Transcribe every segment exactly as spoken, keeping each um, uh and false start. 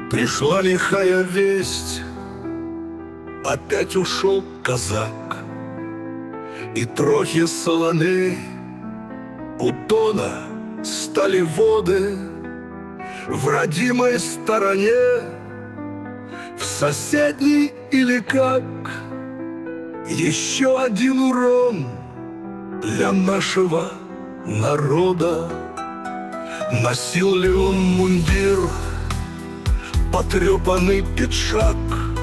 Пришла лихая весть, опять ушел казак, и трохи солоны у Дона стали воды. В родимой стороне, в соседней или как, еще один урон для нашего народа. Носил ли он мундир, потрепанный пиджак,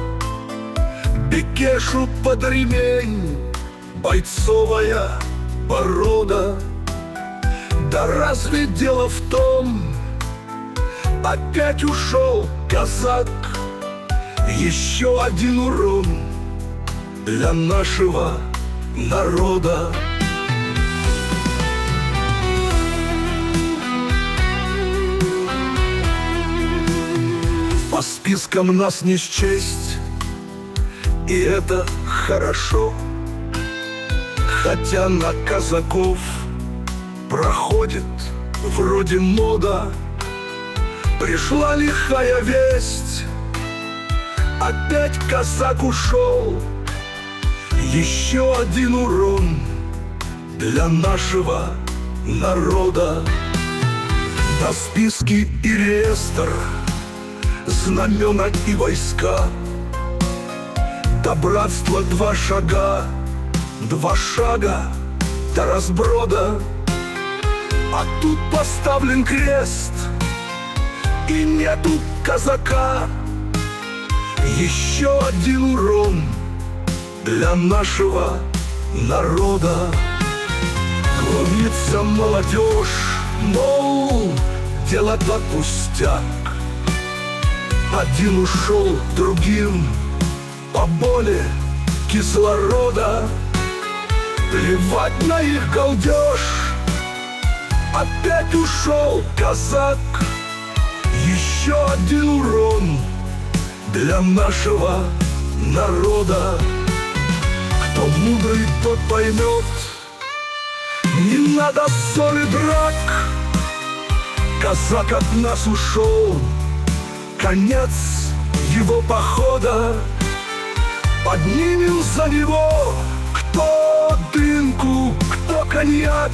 бекешу под ремень, бойцовая порода? Да разве дело в том, опять ушел казак, еще один урон для нашего народа. По спискам нас не счесть, и это хорошо, хотя на казаков проходит вроде мода. Пришла лихая весть, опять казак ушел, еще один урон для нашего народа. На списки и реестр, знамена и войска, до братства два шага, два шага до разброда. А тут поставлен крест, и нету казака. Еще один урон для нашего народа. Глумится молодежь, мол, дело-то пустяк. Один ушел другим по боли кислорода. Плевать на их галдеж, опять ушел казак. Еще один урон для нашего народа. Кто мудрый, тот поймет, не надо ссор и драк. Казак от нас ушел, конец его похода. Поднимем за него, кто дынку, кто коньяк.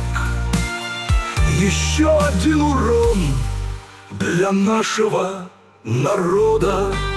Еще один урон для нашего народа.